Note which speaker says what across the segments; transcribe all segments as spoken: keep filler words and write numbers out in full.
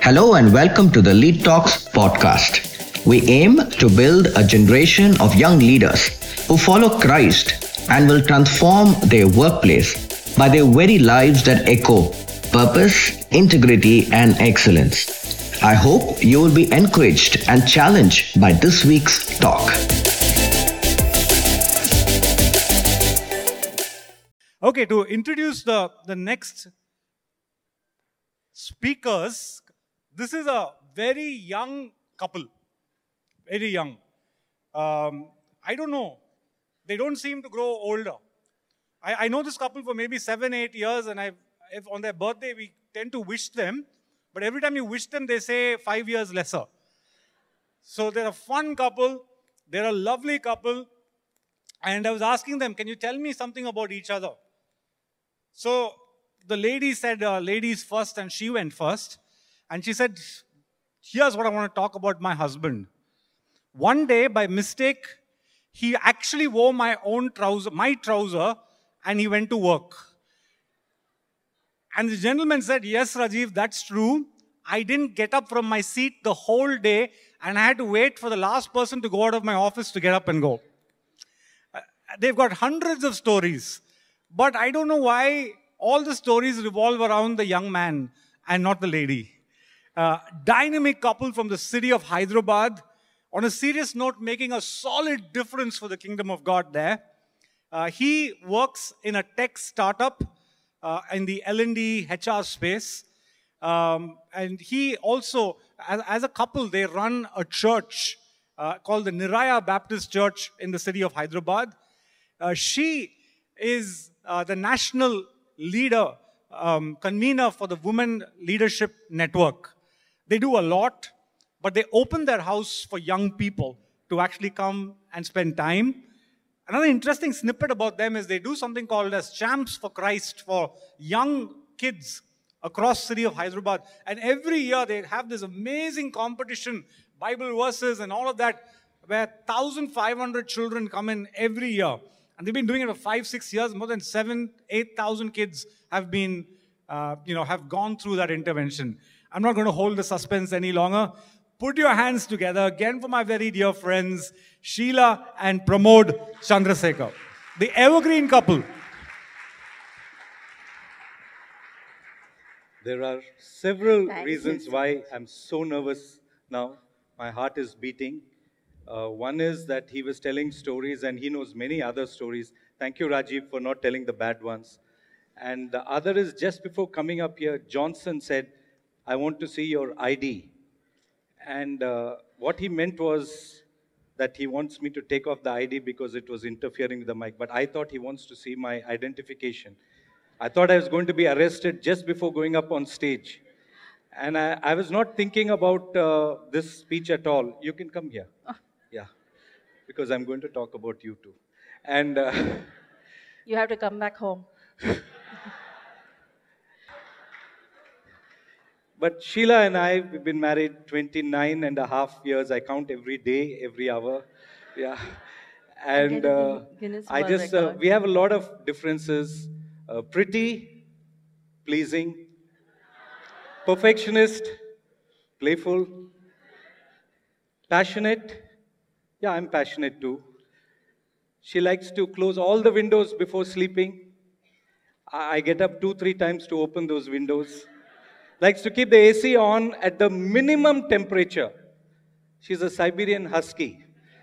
Speaker 1: Hello and welcome to the Lead Talks podcast. We aim to build a generation of young leaders who follow Christ and will transform their workplace by their very lives that echo purpose, integrity, and excellence. I hope you will be encouraged and challenged by this week's talk.
Speaker 2: Okay, to introduce the, the next speakers, this is a very young couple, very young. Um, I don't know, they don't seem to grow older. I, I know this couple for maybe seven, eight years, and I, if on their birthday we tend to wish them, but every time you wish them, they say five years lesser. So they're a fun couple, they're a lovely couple, and I was asking them, can you tell me something about each other? So the lady said, uh, ladies first, and she went first. And she said, here's what I want to talk about my husband. One day, by mistake, he actually wore my own trouser, my trouser, and he went to work. And the gentleman said, yes, Rajiv, that's true. I didn't get up from my seat the whole day, and I had to wait for the last person to go out of my office to get up and go. Uh, they've got hundreds of stories. But I don't know why all the stories revolve around the young man and not the lady. Uh, dynamic couple from the city of Hyderabad. On a serious note, making a solid difference for the kingdom of God there. Uh, he works in a tech startup uh, in the L and D H R space. Um, and he also, as, as a couple, they run a church uh, called the Niraya Baptist Church in the city of Hyderabad. Uh, she is uh, the national leader, um, convener for the Women Leadership Network. They do a lot, but they open their house for young people to actually come and spend time. Another interesting snippet about them is they do something called as Champs for Christ for young kids across the city of Hyderabad. And every year they have this amazing competition, Bible verses and all of that, where one thousand five hundred children come in every year. And they've been doing it for five, six years. More than seven, eight thousand kids have been, uh, you know, have gone through that intervention. I'm not going to hold the suspense any longer. Put your hands together again for my very dear friends, Sheila and Pramod Chandrasekhar, the evergreen couple.
Speaker 3: There are several
Speaker 4: Thank
Speaker 3: reasons
Speaker 4: you.
Speaker 3: why I'm so nervous now. My heart is beating. Uh, one is that he was telling stories and he knows many other stories. Thank you, Rajiv, for not telling the bad ones. And the other is just before coming up here, Johnson said, I want to see your I D. And uh, what he meant was that he wants me to take off the I D because it was interfering with the mic. But I thought he wants to see my identification. I thought I was going to be arrested just before going up on stage. And I, I was not thinking about uh, this speech at all. You can come here. Yeah, because I'm going to talk about you too. And uh,
Speaker 4: You have to come back home.
Speaker 3: but Sheila and I, we've been married twenty-nine and a half years. I count every day, every hour. Yeah. And
Speaker 4: Get a
Speaker 3: uh,
Speaker 4: Guinness
Speaker 3: I
Speaker 4: World
Speaker 3: just, uh,
Speaker 4: Record.
Speaker 3: we have a lot of differences. Uh, pretty, pleasing, perfectionist, playful, passionate. Yeah, I'm passionate too. She likes to close all the windows before sleeping. I I get up two, three times to open those windows. Likes to keep the A C on at the minimum temperature. She's a Siberian husky.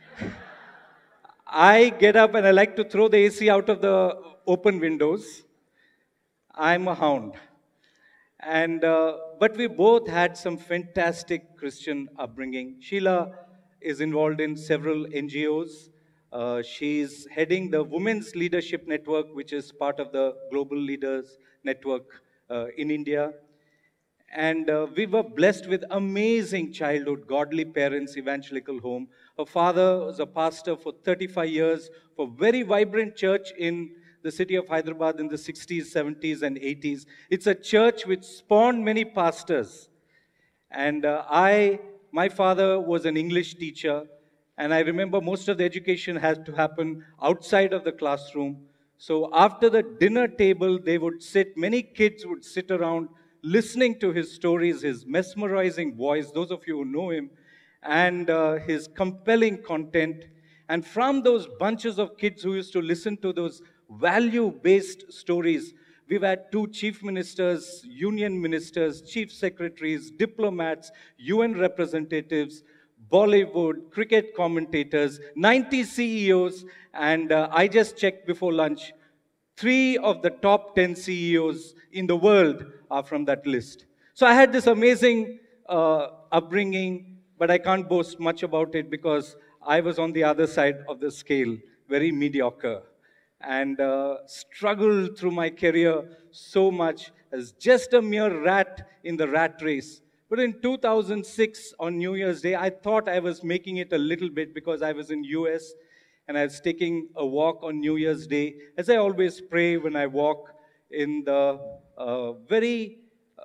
Speaker 3: I get up and I like to throw the A C out of the open windows. I'm a hound. And, uh, but we both had some fantastic Christian upbringing. Sheila is involved in several N G Os. Uh, she's heading the Women's Leadership Network, which is part of the Global Leaders Network uh, in India. And uh, we were blessed with amazing childhood, godly parents, evangelical home. Her father was a pastor for thirty-five years for a very vibrant church in the city of Hyderabad in the sixties, seventies, and eighties. It's a church which spawned many pastors. And uh, I, my father was an English teacher, and I remember most of the education had to happen outside of the classroom. So after the dinner table, they would sit, many kids would sit around listening to his stories, his mesmerizing voice, those of you who know him, and uh, his compelling content. And from those bunches of kids who used to listen to those value-based stories, we've had two chief ministers, union ministers, chief secretaries, diplomats, U N representatives, Bollywood, cricket commentators, ninety C E Os, and uh, I just checked before lunch, three of the top ten C E Os in the world are from that list. So I had this amazing uh, upbringing, but I can't boast much about it because I was on the other side of the scale, very mediocre, and uh, struggled through my career so much as just a mere rat in the rat race. But in two thousand six, on New Year's Day, I thought I was making it a little bit because I was in U S and I was taking a walk on New Year's Day, as I always pray when I walk in the uh, very,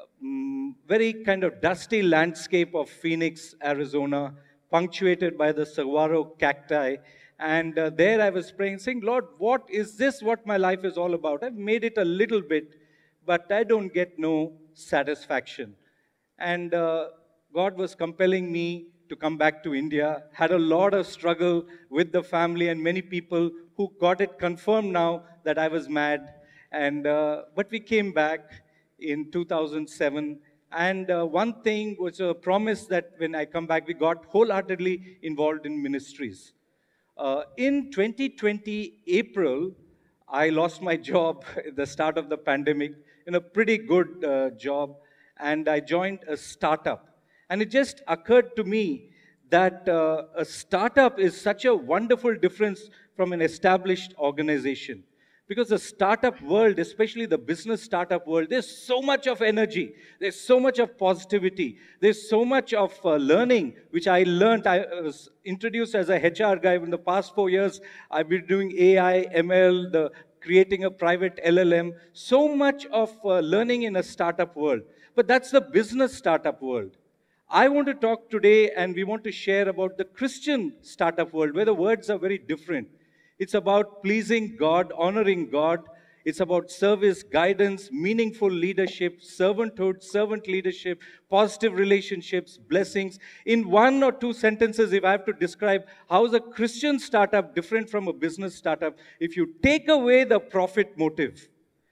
Speaker 3: um, very kind of dusty landscape of Phoenix, Arizona, punctuated by the saguaro cacti. And uh, there I was praying, saying, Lord, what is this, what my life is all about? I've made it a little bit, but I don't get no satisfaction. And uh, God was compelling me to come back to India. Had a lot of struggle with the family and many people who got it confirmed now that I was mad. And uh, but we came back in two thousand seven. And uh, one thing was a promise that when I come back, we got wholeheartedly involved in ministries. Uh, in twenty twenty, April, I lost my job at the start of the pandemic, in a pretty good uh, job. And I joined a startup. And it just occurred to me that uh, a startup is such a wonderful difference from an established organization. Because the startup world, especially the business startup world, there's so much of energy. There's so much of positivity. There's so much of uh, learning, which I learned. I was introduced as a H R guy. In the past four years, I've been doing A I, M L, the, creating a private L L M. So much of uh, learning in a startup world. But that's the business startup world. I want to talk today, and we want to share about the Christian startup world, where the words are very different. It's about pleasing God, honoring God. It's about service, guidance, meaningful leadership, servanthood, servant leadership, positive relationships, blessings. In one or two sentences, if I have to describe how is a Christian startup different from a business startup, if you take away the profit motive,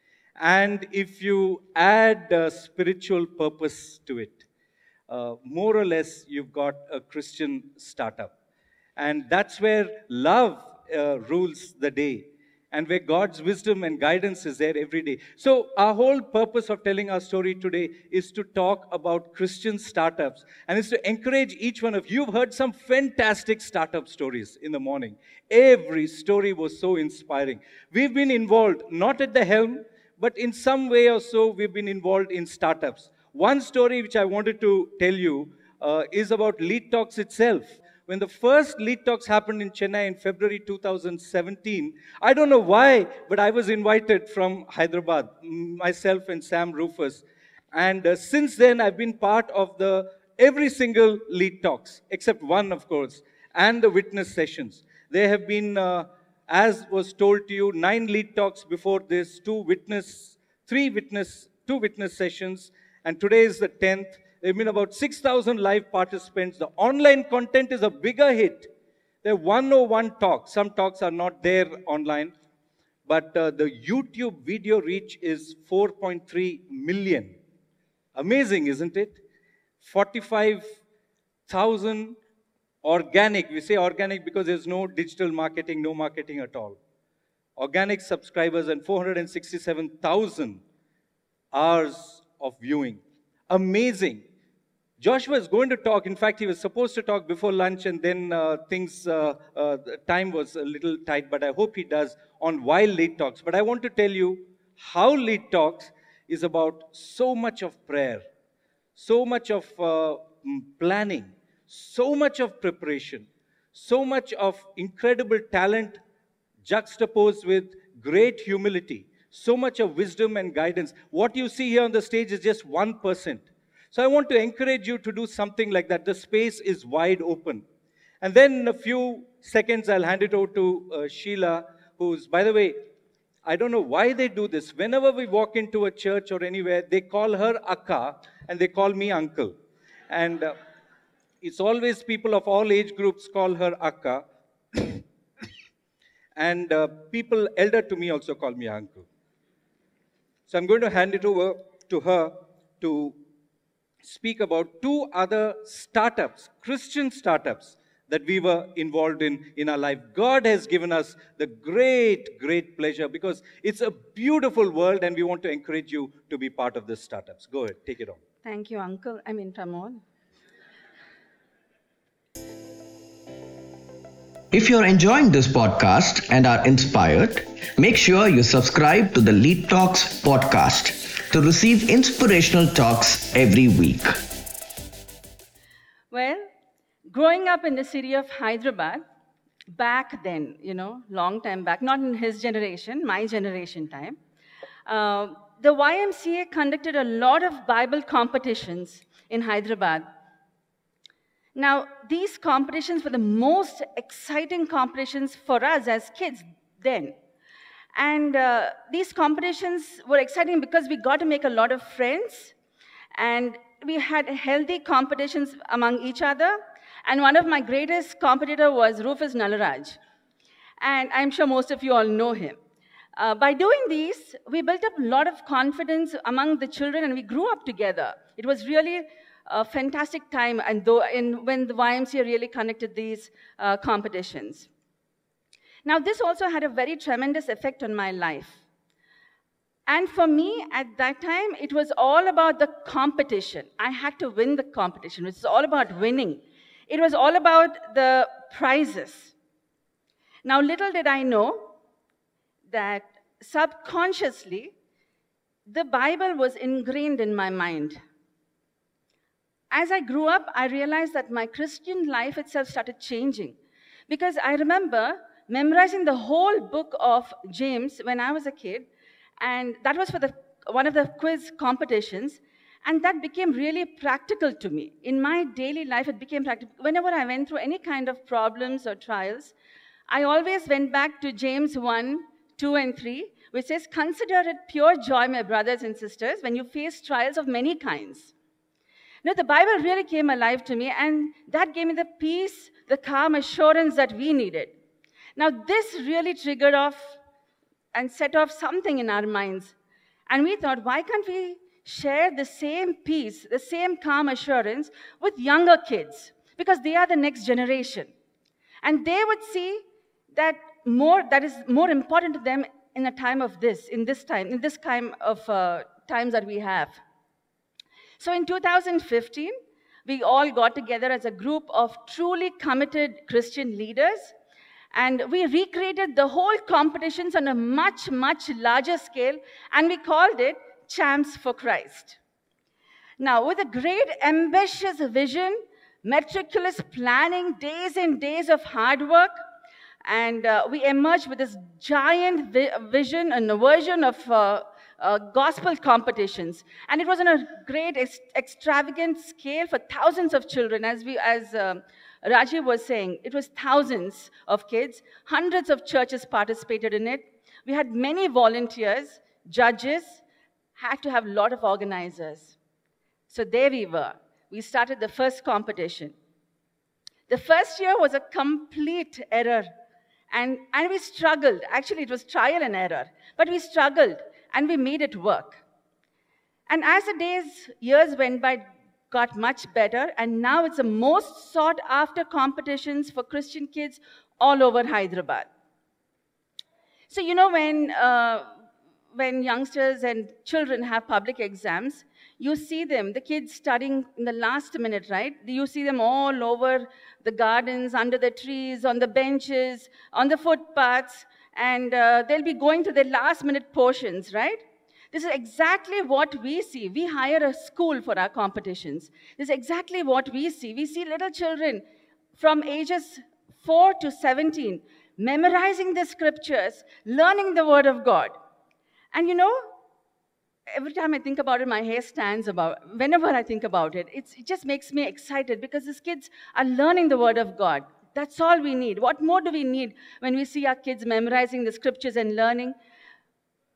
Speaker 3: and if you add a spiritual purpose to it, uh, more or less you've got a Christian startup. And that's where love uh, rules the day, and where God's wisdom and guidance is there every day. So our whole purpose of telling our story today is to talk about Christian startups, and is to encourage each one of you. You've heard some fantastic startup stories in the morning. Every story was so inspiring. We've been involved, not at the helm, but in some way or so, we've been involved in startups. One story which I wanted to tell you uh, is about Lead Talks itself. When the first Lead Talks happened in Chennai in February two thousand seventeen, I don't know why, but I was invited from Hyderabad, myself and Sam Rufus. And uh, since then, I've been part of the every single Lead Talks, except one, of course, and the witness sessions. There have been... Uh, As was told to you, nine Lead Talks before this, two witness, three witness, two witness sessions, and today is the tenth. There have been about six thousand live participants. The online content is a bigger hit. There are one oh one talks. Some talks are not there online, but uh, the YouTube video reach is four point three million. Amazing, isn't it? forty-five thousand organic, we say organic because there's no digital marketing, no marketing at all. Organic subscribers and four hundred sixty-seven thousand hours of viewing. Amazing. Joshua is going to talk. In fact, he was supposed to talk before lunch, and then uh, things, uh, uh, time was a little tight, but I hope he does on why Lead Talks. But I want to tell you how Lead Talks is about so much of prayer, so much of uh, planning, so much of preparation, so much of incredible talent juxtaposed with great humility, so much of wisdom and guidance. What you see here on the stage is just one percent. So I want to encourage you to do something like that. The space is wide open. And then in a few seconds, I'll hand it over to uh, Sheila, who's, by the way, I don't know why they do this. Whenever we walk into a church or anywhere, they call her Akka and they call me uncle. And uh, it's always people of all age groups call her Akka. And uh, people elder to me also call me uncle. So I'm going to hand it over to her to speak about two other startups, Christian startups, that we were involved in in our life. God has given us the great, great pleasure because it's a beautiful world and we want to encourage you to be part of these startups. Go ahead, take it on.
Speaker 4: Thank you, Uncle. I mean, Pramod.
Speaker 1: If you're enjoying this podcast and are inspired, make sure you subscribe to the Lead Talks podcast to receive inspirational talks every week.
Speaker 4: Well, growing up in the city of Hyderabad, back then, you know, long time back, not in his generation, my generation time, uh, the Y M C A conducted a lot of Bible competitions in Hyderabad. Now, these competitions were the most exciting competitions for us as kids then. And uh, these competitions were exciting because we got to make a lot of friends, and we had healthy competitions among each other. And one of my greatest competitor was Rufus Nalaraj. And I'm sure most of you all know him. Uh, by doing these, we built up a lot of confidence among the children, and we grew up together. It was really a fantastic time, and though in, when the Y M C A really conducted these uh, competitions. Now, this also had a very tremendous effect on my life. And for me, at that time, it was all about the competition. I had to win the competition. It was all about winning. It was all about the prizes. Now, little did I know that subconsciously, the Bible was ingrained in my mind. As I grew up, I realized that my Christian life itself started changing. Because I remember memorizing the whole book of James when I was a kid, and that was for the, one of the quiz competitions, and that became really practical to me. In my daily life, it became practical. Whenever I went through any kind of problems or trials, I always went back to James one, two, and three, which says, "Consider it pure joy, my brothers and sisters, when you face trials of many kinds." Now, the Bible really came alive to me, and that gave me the peace, the calm assurance that we needed. Now, this really triggered off and set off something in our minds. And we thought, why can't we share the same peace, the same calm assurance with younger kids? Because they are the next generation. And they would see that more, that is more important to them in a time of this, in this time, in this time of uh, times that we have. So in two thousand fifteen, we all got together as a group of truly committed Christian leaders, and we recreated the whole competitions on a much, much larger scale, and we called it Champs for Christ. Now, with a great, ambitious vision, meticulous planning, days and days of hard work, and uh, we emerged with this giant vi vision and a version of uh, uh, gospel competitions. And it was on a great, ex extravagant scale for thousands of children. As, we, as um, Rajiv was saying, it was thousands of kids. Hundreds of churches participated in it. We had many volunteers, judges, had to have a lot of organizers. So there we were. We started the first competition. The first year was a complete error. And, and we struggled. Actually, it was trial and error. But we struggled, and we made it work. And as the days, years went by, got much better, and now it's the most sought-after competitions for Christian kids all over Hyderabad. So, you know, when, uh, when youngsters and children have public exams, you see them, the kids studying in the last minute, right? You see them all over the gardens, under the trees, on the benches, on the footpaths, and uh, they'll be going to their last minute portions, right? This is exactly what we see. We hire a school for our competitions. This is exactly what we see. We see little children from ages four to seventeen memorizing the scriptures, learning the word of God. And you know, every time I think about it, my hair stands about. Whenever I think about it, it's, it just makes me excited because these kids are learning the word of God. That's all we need. What more do we need when we see our kids memorizing the scriptures and learning?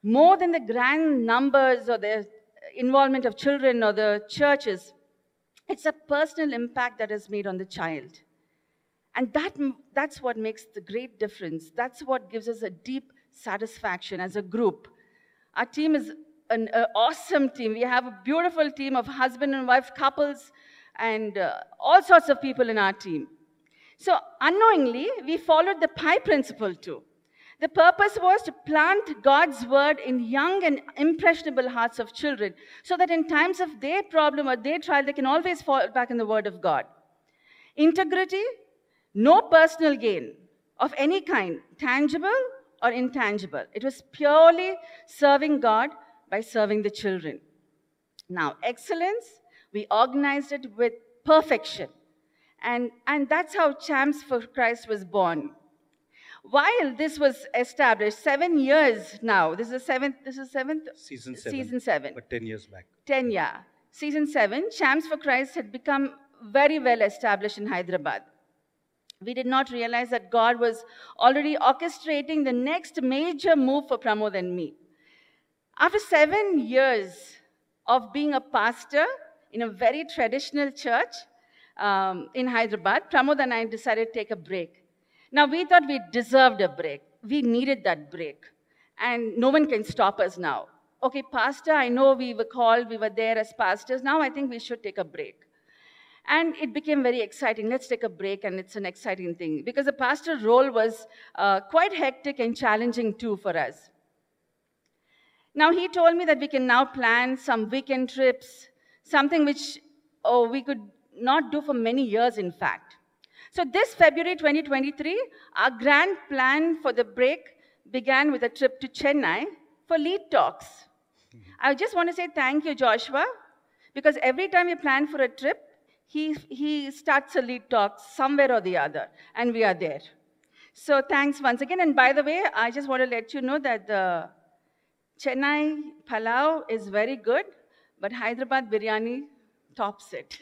Speaker 4: More than the grand numbers or the involvement of children or the churches, it's a personal impact that is made on the child. And that, that's what makes the great difference. That's what gives us a deep satisfaction as a group. Our team is an uh, awesome team. We have a beautiful team of husband and wife couples and uh, all sorts of people in our team. So unknowingly, we followed the Pi principle too. The purpose was to plant God's word in young and impressionable hearts of children so that in times of their problem or their trial, they can always fall back in the word of God. Integrity, no personal gain of any kind, tangible or intangible. It was purely serving God by serving the children. Now, excellence, we organized it with perfection. And, and that's how Champs for Christ was born. While this was established, seven years now, this is the seventh, this is seventh?
Speaker 3: Season seven.
Speaker 4: Season seven.
Speaker 3: But ten years back.
Speaker 4: ten, yeah. Season seven, Champs for Christ had become very well established in Hyderabad. We did not realize that God was already orchestrating the next major move for Pramod and me. After seven years of being a pastor in a very traditional church um, in Hyderabad, Pramod and I decided to take a break. Now, we thought we deserved a break. We needed that break. And no one can stop us now. Okay, pastor, I know we were called, we were there as pastors. Now I think we should take a break. And it became very exciting. Let's take a break, and it's an exciting thing. Because the pastor role was uh, quite hectic and challenging too for us. Now, he told me that we can now plan some weekend trips, something which oh, we could not do for many years, in fact. So this February twenty twenty-three, our grand plan for the break began with a trip to Chennai for Lead Talks. I just want to say thank you, Joshua, because every time we plan for a trip, he, he starts a Lead Talk somewhere or the other, and we are there. So thanks once again. And by the way, I just want to let you know that the Chennai Palau is very good, but Hyderabad biryani tops it.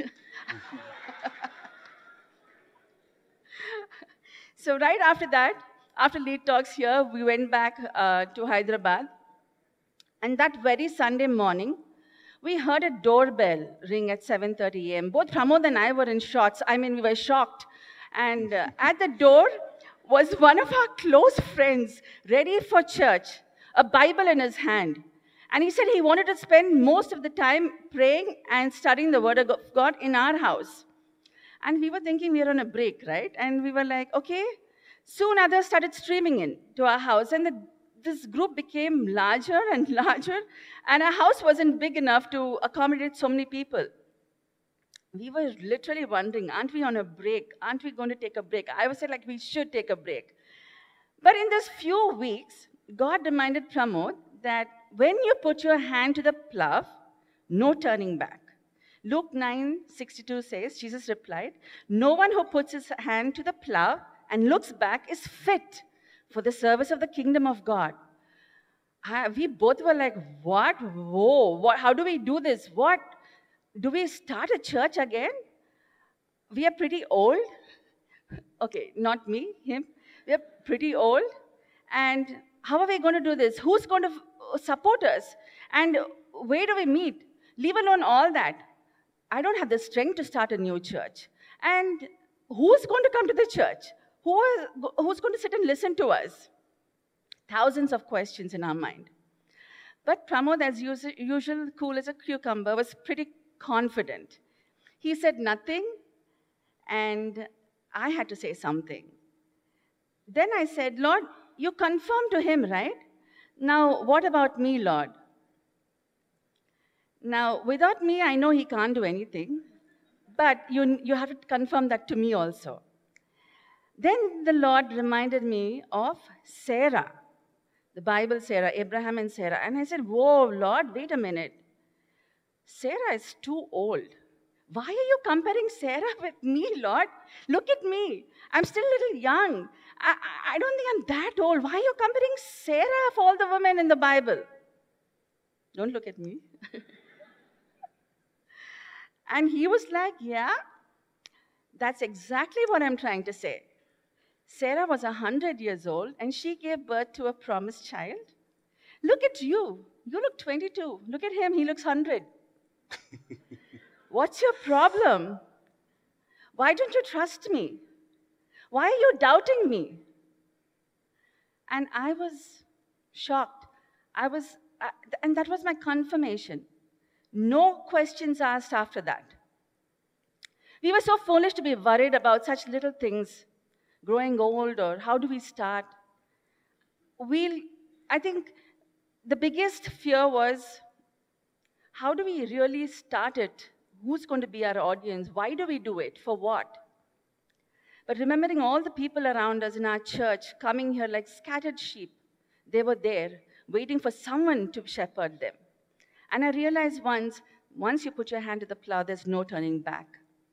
Speaker 4: So right after that, after Lead Talks here, we went back uh, to Hyderabad. And that very Sunday morning, we heard a doorbell ring at seven thirty a m Both Pramod and I were in shots. I mean, we were shocked. And uh, at the door was one of our close friends, ready for church, a Bible in his hand. And he said he wanted to spend most of the time praying and studying the Word of God in our house. And we were thinking we were on a break, right? And we were like, okay. Soon others started streaming in to our house, and the, this group became larger and larger, and our house wasn't big enough to accommodate so many people. We were literally wondering, aren't we on a break? Aren't we going to take a break? I was saying, like, we should take a break. But in these few weeks, God reminded Pramod that when you put your hand to the plow, no turning back. Luke nine sixty-two says, Jesus replied, no one who puts his hand to the plow and looks back is fit for the service of the kingdom of God. I, we both were like, what? Whoa, what? How do we do this? What? Do we start a church again? We are pretty old. Okay, not me, him. We are pretty old. And how are we going to do this? Who's going to support us? And where do we meet? Leave alone all that. I don't have the strength to start a new church. And who's going to come to the church? Who is, who's going to sit and listen to us? Thousands of questions in our mind. But Pramod, as usual, cool as a cucumber, was pretty confident. He said nothing, and I had to say something. Then I said, Lord, you confirmed to him, right? Now, what about me, Lord? Now, without me, I know he can't do anything, but you, you have to confirm that to me also. Then the Lord reminded me of Sarah, the Bible Sarah, Abraham and Sarah. And I said, whoa, Lord, wait a minute. Sarah is too old. Why are you comparing Sarah with me, Lord? Look at me. I'm still a little young. I, I don't think I'm that old. Why are you comparing Sarah of all the women in the Bible? Don't look at me. And he was like, yeah, that's exactly what I'm trying to say. Sarah was one hundred years old, and she gave birth to a promised child. Look at you. You look twenty-two. Look at him. He looks one hundred. What's your problem? Why don't you trust me? Why are you doubting me? And I was shocked. I was, uh, and that was my confirmation. No questions asked after that. We were so foolish to be worried about such little things, growing old or how do we start. We'll, I think the biggest fear was, how do we really start it? Who's going to be our audience? Why do we do it? For what? But remembering all the people around us in our church coming here like scattered sheep, they were there waiting for someone to shepherd them. And I realized once, once you put your hand to the plow, there's no turning back.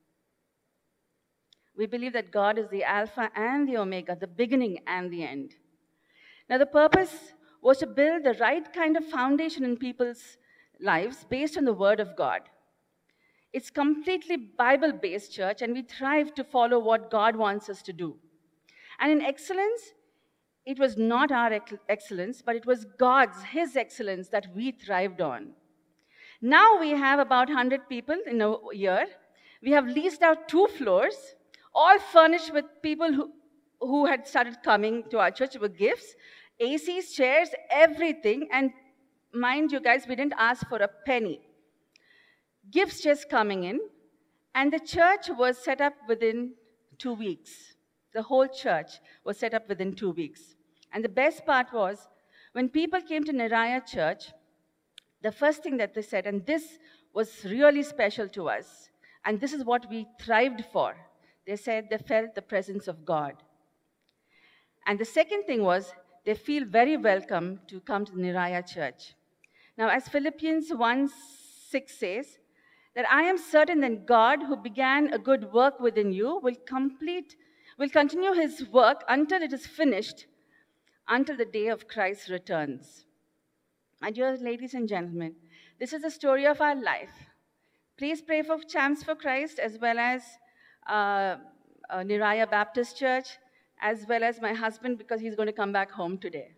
Speaker 4: We believe that God is the Alpha and the Omega, the beginning and the end. Now, the purpose was to build the right kind of foundation in people's lives based on the Word of God. It's completely Bible-based church, and we thrive to follow what God wants us to do. And in excellence, it was not our ex- excellence, but it was God's, His excellence that we thrived on. Now we have about one hundred people in a year. We have leased out two floors, all furnished with people who, who had started coming to our church with gifts, A Cs, chairs, everything. And mind you guys, we didn't ask for a penny. Gifts just coming in. And the church was set up within two weeks. The whole church was set up within two weeks. And the best part was, when people came to Niraya Church, the first thing that they said, and this was really special to us, and this is what we thrived for, they said they felt the presence of God. And the second thing was, they feel very welcome to come to the Niraya Church. Now, as Philippians one six says, that I am certain that God, who began a good work within you, will complete, will continue His work until it is finished, until the day of Christ returns. My dear ladies and gentlemen, this is the story of our life. Please pray for Champs for Christ, as well as uh, uh, Niraya Baptist Church, as well as my husband, because he's going to come back home today.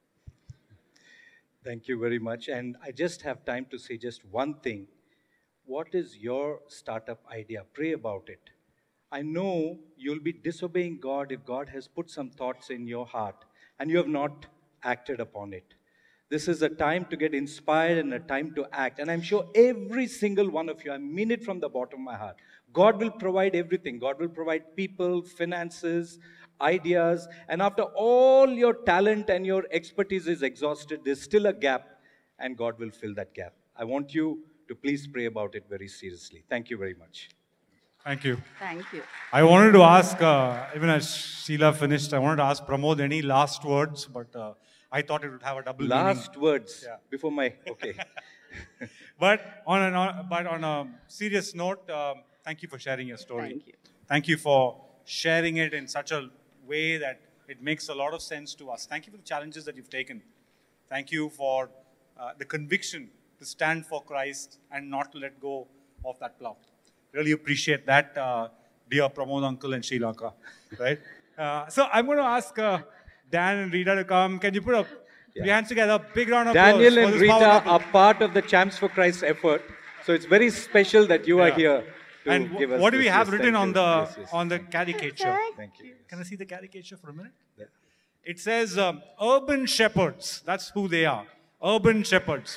Speaker 3: Thank you very much. And I just have time to say just one thing. What is your startup idea? Pray about it. I know you'll be disobeying God if God has put some thoughts in your heart and you have not acted upon it. This is a time to get inspired and a time to act. And I'm sure every single one of you, I mean it from the bottom of my heart, God will provide everything. God will provide people, finances, ideas. And after all your talent and your expertise is exhausted, there's still a gap, and God will fill that gap. I want you to please pray about it very seriously. Thank you very much.
Speaker 2: Thank you.
Speaker 4: Thank you.
Speaker 2: I wanted to ask, uh, even as Sheila finished, I wanted to ask Pramod any last words, but uh, I thought it would have a double
Speaker 3: Last
Speaker 2: meaning.
Speaker 3: words
Speaker 2: Yeah.
Speaker 3: before my, okay.
Speaker 2: But on, an, on, but on a serious note, um, thank you for sharing your story.
Speaker 4: Thank you.
Speaker 2: Thank you for sharing it in such a way that it makes a lot of sense to us. Thank you for the challenges that you've taken. Thank you for uh, the conviction to stand for Christ and not to let go of that plow. Really appreciate that, uh, dear Pramod uncle and Sri Lanka. Right? Uh, so I'm going to ask uh, Dan and Rita to come. Can you put up
Speaker 3: Yeah.
Speaker 2: your hands together? Big round of applause.
Speaker 3: Daniel
Speaker 2: for
Speaker 3: and
Speaker 2: this
Speaker 3: Rita
Speaker 2: power couple.
Speaker 3: are part of the Champs for Christ effort. So it's very special that you are
Speaker 2: Yeah.
Speaker 3: here to
Speaker 2: And w-
Speaker 3: give us
Speaker 2: what do we
Speaker 3: this.
Speaker 2: have
Speaker 3: Yes,
Speaker 2: written
Speaker 3: thank
Speaker 2: on
Speaker 3: you.
Speaker 2: the
Speaker 3: Yes, yes.
Speaker 2: on the caricature?
Speaker 3: Thank you.
Speaker 2: Can I see the caricature for a minute?
Speaker 3: Yeah.
Speaker 2: It says um, urban shepherds. That's who they are. Urban shepherds.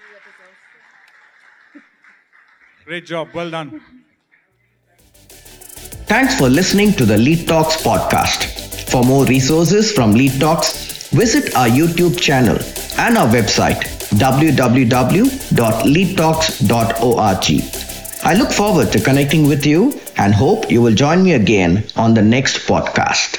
Speaker 2: Great job. Well done.
Speaker 1: Thanks for listening to the Lead Talks podcast. For more resources from Lead Talks, visit our YouTube channel and our website w w w dot lead talks dot org. I look forward to connecting with you and hope you will join me again on the next podcast.